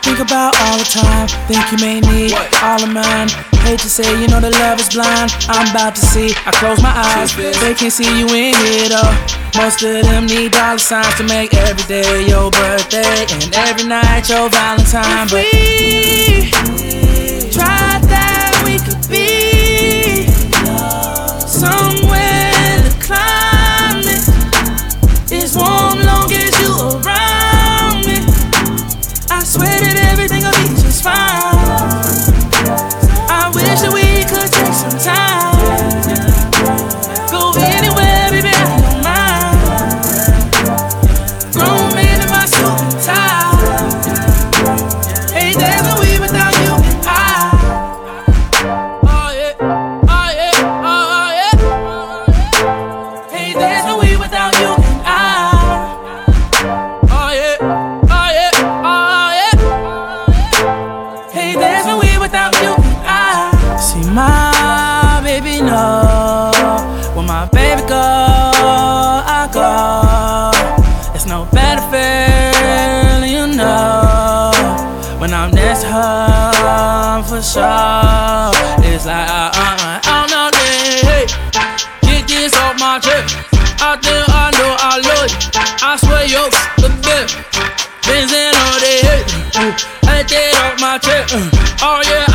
think about all the time. Think you may need all of mine. Hate to say, you know that love is blind. I'm about to see, I close my eyes. They can't see you in here though. Most of them need dollar signs to make every day your birthday and every night your Valentine. But we tried that, we could be somewhere the climate is warm long as you around me. I swear that everything will be just fine. I wish that we could take some time. Go anywhere, baby, I don't mind. Grown man in my suit and tie. Hey, there's no we without you and I. Oh yeah, oh yeah, oh yeah. Hey, there's no we without you and I. Oh yeah, oh yeah, oh yeah. Hey, there's no we without you and I. See my baby know when my baby go, I go. It's no better feeling, you know. When I'm next to her, for sure. It's like I don't know, hey. Get this off my chest. I think I know I love you. I swear you're the best. Benzin all day, hey. Take that off my chest. Oh yeah.